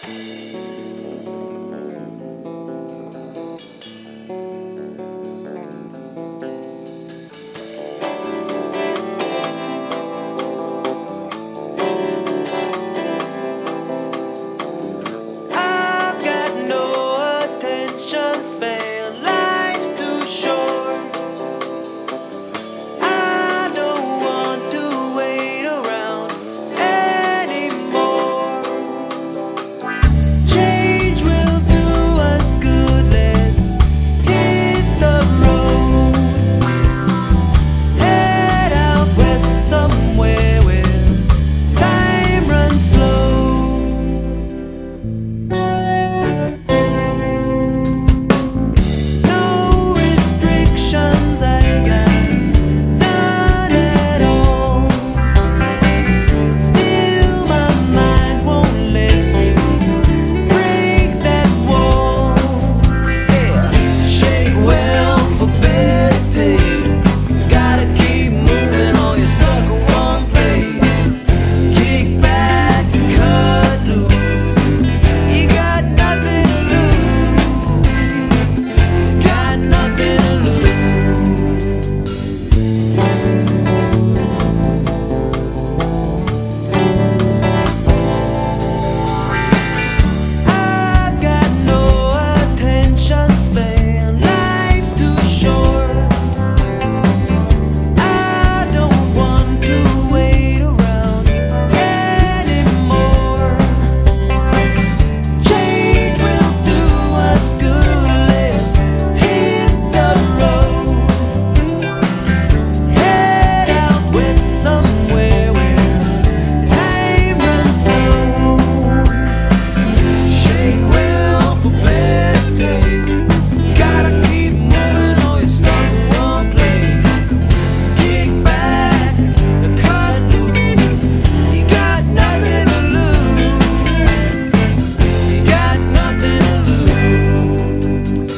I've got no attention span, life's too short. I don't want to wait around anymore. Change will do us good, let's hit the road. Head out west somewhere where time runs slow. No restrictions, I got none at all. Still my mind won't let me break that wall. Yeah. Shake well for best taste. Gotta keep moving or you're stuck in one place. Kick back and cut loose. You got nothing to lose. Got nothing to lose. I've got no attention span, life's too short. I don't want to wait around anymore. Change will do us good, let's hit the road. Head out west somewhere where time runs slow. Shake well for best taste. Gotta keep moving or you're stuck in one place. Kick back and cut loose. You got nothing to lose. You got nothing to lose.